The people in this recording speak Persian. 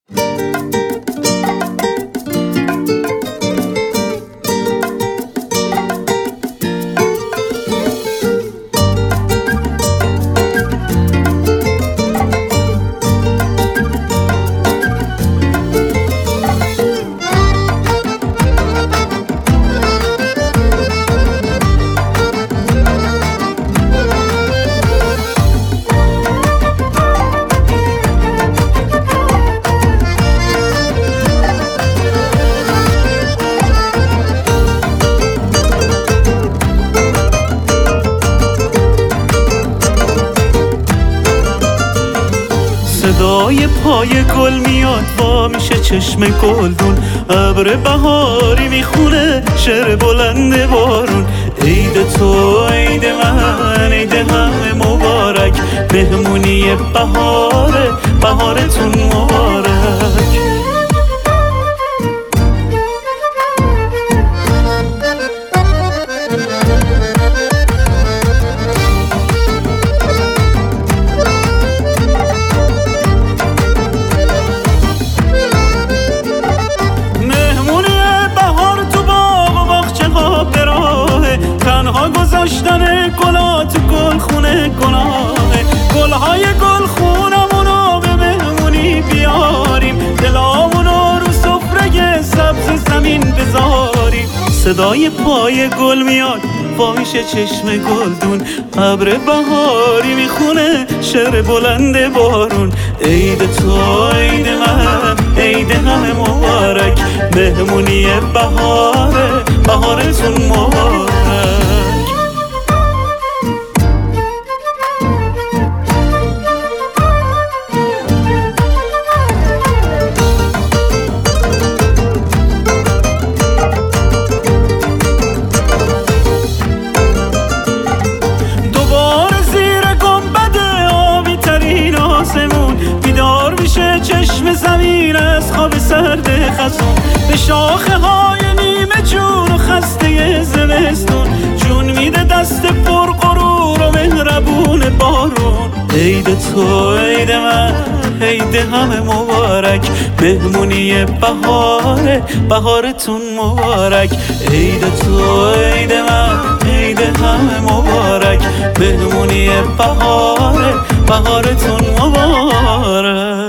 صدای پای گل میاد وا میشه چشم گلدون، ابر بهاری میخونه شعر بلند بارون. عید تو عید من عید همه مبارک، مهمونی بهاره بهارتون مبارک. تنها گذاشتن گلا تو گلخونه گناهه، گلهای گلخونمونو به مهمونی بیاریم، دلامونو رو سفره سبز زمین بذاریم. صدای پای گل میاد وا میشه چشم گلدون، ابر بهاری میخونه شعر بلند بارون. عید تو عید من عید همه مبارک، مهمونی بهاره بهارتون مبارک. بیدار میشه چشم زمین از خواب سرد خزون، به شاخه های نیمه جون و خسته زمستون جون میده دست پر غرور و مهربون بارون. عید تو عید من عید همه مبارک، مهمونی بهاره بهارتون مبارک. عید تو عید من عید همه مبارک، مهمونی بهاره بهارتون مبارک.